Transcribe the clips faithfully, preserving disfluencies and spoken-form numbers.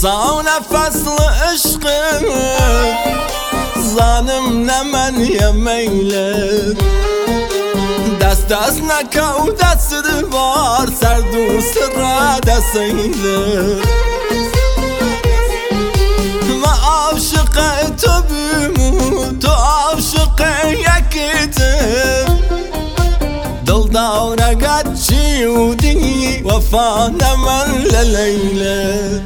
صاونة فصل عشقك ظالم نمن يميلك دست دست نکو دست دوار سرد و سر دستیلک ما عاشق تو بمون تو عاشق یکیتم دل دارگت چیودی وفا نمن للیلک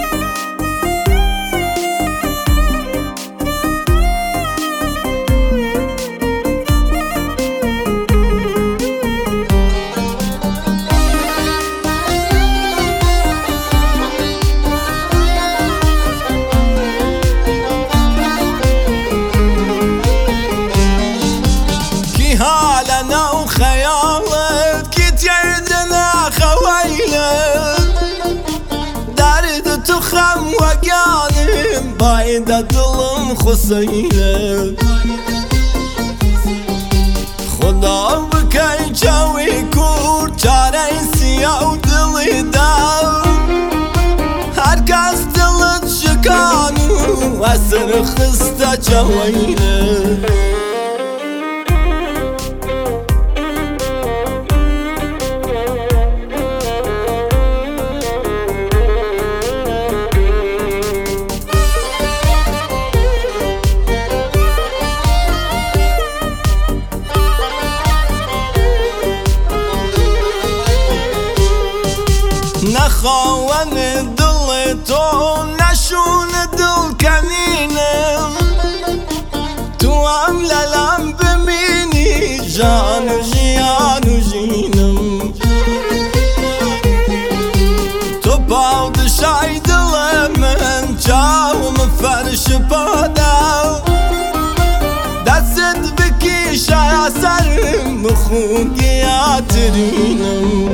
حالنا وخيالك كنت يردنا خويلك درد تخم وقالم بايدة ظلم خصيلك خدا بكي جوي كور چاره سيا و دلي داو هركز دلت شكانو واسر خسته جويلك نخوان دل تو نشون دل کنینم تو هم للم ببینی جان و جیان و جینم تو پادشای دل من جاوم فرش پاداو دست بکیش سرم بخونگیاترینم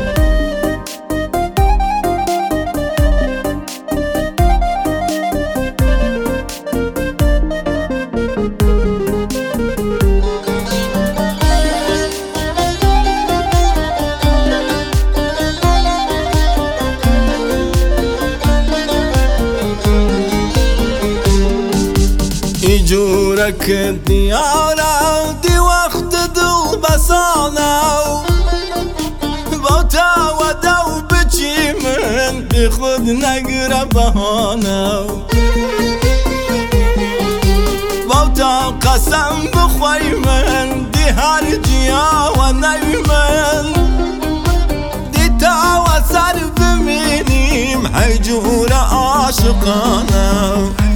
جورك ديارة دي وقت دل بسانا بوتا ودو بچي من بخود نقر بهانا بوتا قسم بخوي من دي هرجيا ونيمن دي تاوى سر بميني محجورة عاشقانا